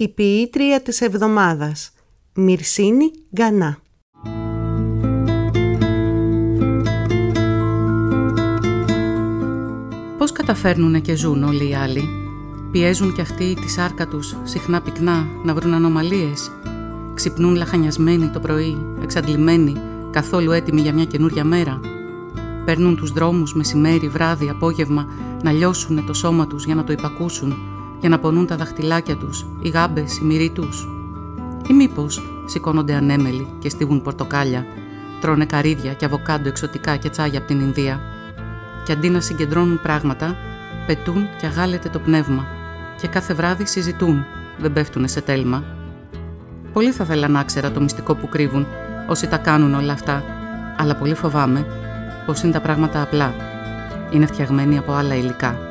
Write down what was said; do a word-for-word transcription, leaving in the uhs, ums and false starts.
Η ποιήτρια της εβδομάδας, Μυρσίνη Γκανά. Πώς καταφέρνουνε και ζουν όλοι οι άλλοι? Πιέζουν κι αυτοί τη σάρκα τους συχνά πυκνά να βρουν ανομαλίες. Ξυπνούν λαχανιασμένοι το πρωί, εξαντλημένοι, καθόλου έτοιμοι για μια καινούρια μέρα. Παίρνουν τους δρόμους μεσημέρι, βράδυ, απόγευμα, να λιώσουνε το σώμα τους για να το υπακούσουν, για να πονούν τα δαχτυλάκια τους, οι γάμπες, οι μυροί τους. Ή μήπως σηκώνονται ανέμελοι και στίβουν πορτοκάλια, τρώνε καρύδια και αβοκάντο εξωτικά και τσάγια από την Ινδία. Και αντί να συγκεντρώνουν πράγματα, πετούν και αγάλεται το πνεύμα και κάθε βράδυ συζητούν, δεν πέφτουνε σε τέλμα. Πολύ θα ήθελα να ξέρα το μυστικό που κρύβουν όσοι τα κάνουν όλα αυτά, αλλά πολύ φοβάμαι πως είναι τα πράγματα απλά. Είναι φτιαγμένοι από άλλα υλικά.